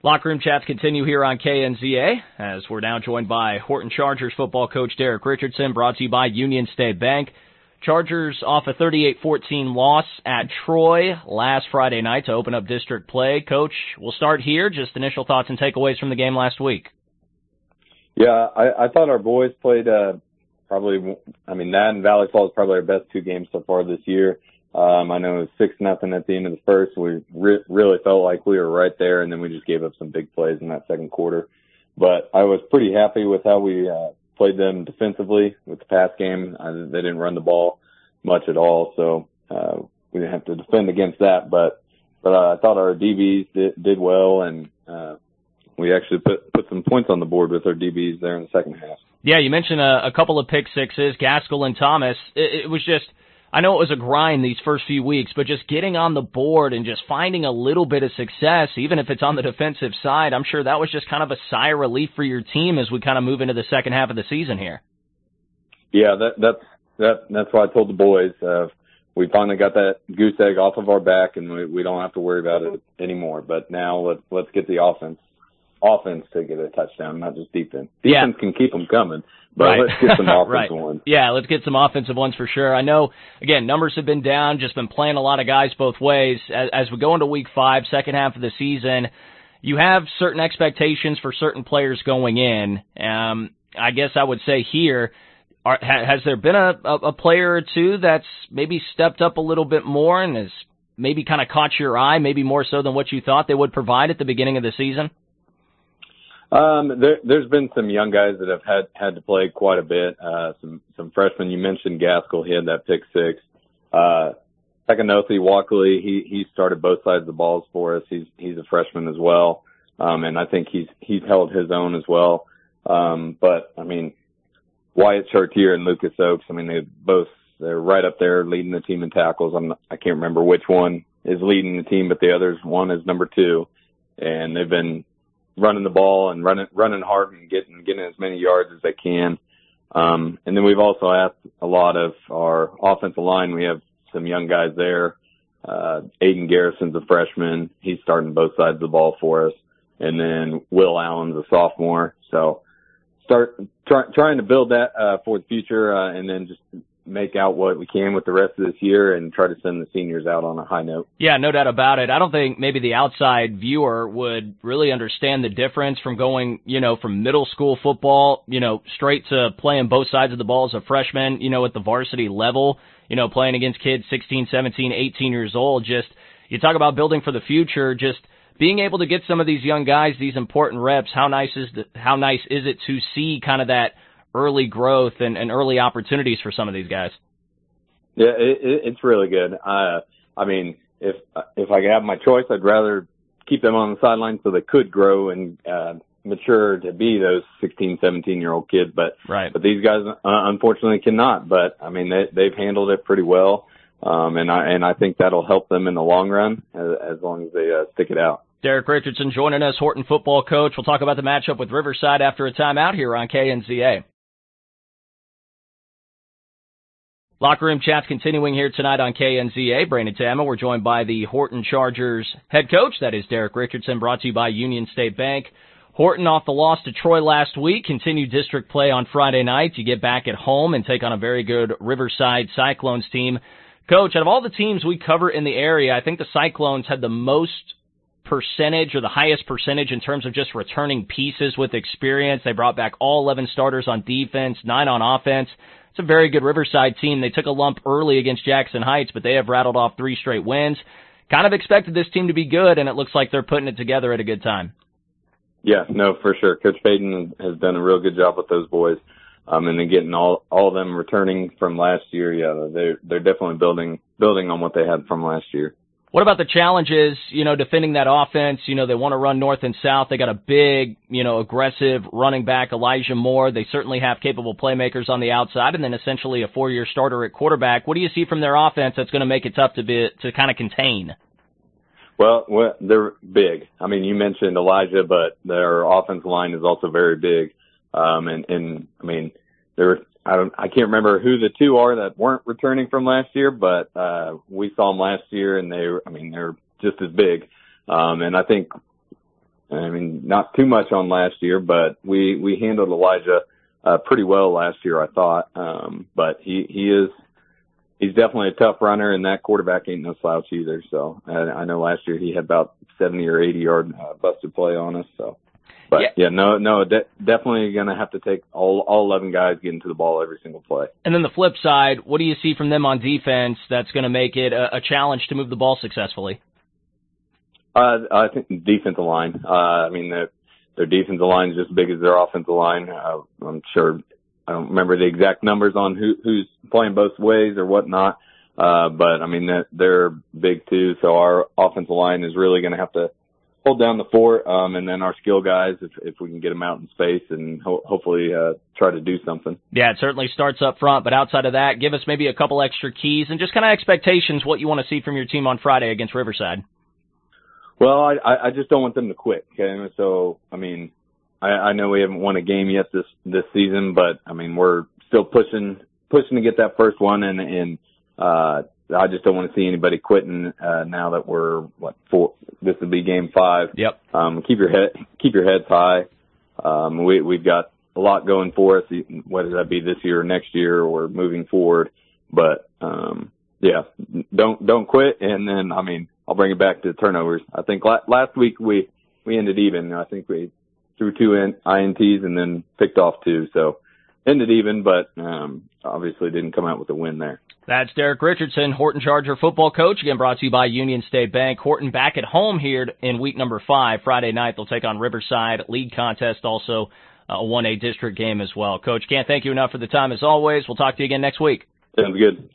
Locker room chats continue here on KNZA as we're now joined by Horton Chargers football coach Derek Richardson, brought to you by Union State Bank. Chargers off a 38-14 loss at Troy last Friday night to open up district play. Coach, we'll start here. Just initial thoughts and takeaways from the game last week. Yeah, I thought our boys played that and Valley Falls probably our best two games so far this year. I know it was 6-0 at the end of the first. We really felt like we were right there, and then we just gave up some big plays in that second quarter. But I was pretty happy with how we played them defensively with the pass game. They didn't run the ball much at all, so we didn't have to defend against that. But I thought our DBs did well, and we actually put some points on the board with our DBs there in the second half. Yeah, you mentioned a couple of pick sixes, Gaskell and Thomas. It was just, I know it was a grind these first few weeks, but just getting on the board and just finding a little bit of success, even if it's on the defensive side, I'm sure that was just kind of a sigh of relief for your team as we kind of move into the second half of the season here. Yeah, that's what I told the boys. We finally got that goose egg off of our back, and we don't have to worry about it anymore. But now let's get the offense to get a touchdown, not just defense. Defense can keep them coming, but right. Let's get some offensive ones. Yeah, let's get some offensive ones for sure. I know, again, numbers have been down, just been playing a lot of guys both ways. As we go into week 5, second half of the season, you have certain expectations for certain players going in. I guess I would say here, has there been a player or two that's maybe stepped up a little bit more and has maybe kind of caught your eye, maybe more so than what you thought they would provide at the beginning of the season? There's been some young guys that have had to play quite a bit. Some freshmen. You mentioned Gaskell. He had that pick six. Sekanothi Walkley, he started both sides of the balls for us. He's a freshman as well. And I think he's held his own as well. But I mean, Wyatt Chartier and Lucas Oakes, I mean, they're right up there leading the team in tackles. I can't remember which one is leading the team, but the other's one is number 2. And they've been running the ball and running hard and getting as many yards as they can. And then we've also asked a lot of our offensive line. We have some young guys there. Aiden Garrison's a freshman. He's starting both sides of the ball for us. And then Will Allen's a sophomore. So trying to build that for the future, and then just make out what we can with the rest of this year and try to send the seniors out on a high note. Yeah, no doubt about it. I don't think maybe the outside viewer would really understand the difference from going, from middle school football, straight to playing both sides of the ball as a freshman, at the varsity level, playing against kids 16, 17, 18 years old. Just, you talk about building for the future, just being able to get some of these young guys these important reps. How nice is it to see kind of that early growth and early opportunities for some of these guys? Yeah, it's really good. I mean, if I could have my choice, I'd rather keep them on the sideline so they could grow and mature to be those 16, 17-year-old kids. But these guys unfortunately cannot. But I mean, they've handled it pretty well, and I think that'll help them in the long run as long as they stick it out. Derek Richardson joining us, Horton football coach. We'll talk about the matchup with Riverside after a timeout here on KNZA. Locker room chats continuing here tonight on KNZA. Brandon Tama, we're joined by the Horton Chargers head coach, that is Derek Richardson, brought to you by Union State Bank. Horton off the loss to Troy last week, continued district play on Friday night. You get back at home and take on a very good Riverside Cyclones team. Coach, out of all the teams we cover in the area, I think the Cyclones had the most percentage or the highest percentage in terms of just returning pieces with experience. They brought back all 11 starters on defense, 9 on offense. It's a very good Riverside team. They took a lump early against Jackson Heights, but they have rattled off 3 straight wins. Kind of expected this team to be good, and it looks like they're putting it together at a good time. Yeah, no, for sure. Coach Payton has done a real good job with those boys. And then getting all of them returning from last year. Yeah, they're definitely building on what they had from last year. What about the challenges, defending that offense? They want to run north and south. They got a big, aggressive running back, Elijah Moore. They certainly have capable playmakers on the outside, and then essentially a 4-year starter at quarterback. What do you see from their offense that's going to make it tough to kind of contain? Well, they're big. I mean, you mentioned Elijah, but their offensive line is also very big. And I mean, I can't remember who the 2 are that weren't returning from last year, but we saw them last year, and they're just as big. And I think I mean, not too much on last year, but we handled Elijah pretty well last year, I thought. But he's definitely a tough runner, and that quarterback ain't no slouch either. So I know last year he had about 70 or 80 yard busted play on us. So, but definitely going to have to take all 11 guys getting to the ball every single play. And then the flip side, what do you see from them on defense that's going to make it a challenge to move the ball successfully? I think defensive line. I mean, their defensive line is just as big as their offensive line. I'm sure I don't remember the exact numbers on who's playing both ways or whatnot. But I mean, they're big too. So our offensive line is really going to have to hold down the fort. And then our skill guys, if we can get them out in space and hopefully, try to do something. Yeah, it certainly starts up front, but outside of that, give us maybe a couple extra keys and just kind of expectations, what you want to see from your team on Friday against Riverside. Well, I just don't want them to quit. Okay. So, I mean, I know we haven't won a game yet this season, but I mean, we're still pushing to get that first one. And I just don't want to see anybody quitting, now that we're this will be game 5. Yep. Keep your heads high. We've got a lot going for us, whether that be this year or next year or moving forward. But, don't quit. And then, I mean, I'll bring it back to turnovers. I think last week we ended even. I think we threw 2 INTs and then picked off 2. So ended even, but obviously didn't come out with a win there. That's Derek Richardson, Horton Charger football coach, again brought to you by Union State Bank. Horton back at home here in week number 5. Friday night they'll take on Riverside. League contest, also a 1A district game as well. Coach, can't thank you enough for the time as always. We'll talk to you again next week. Sounds good.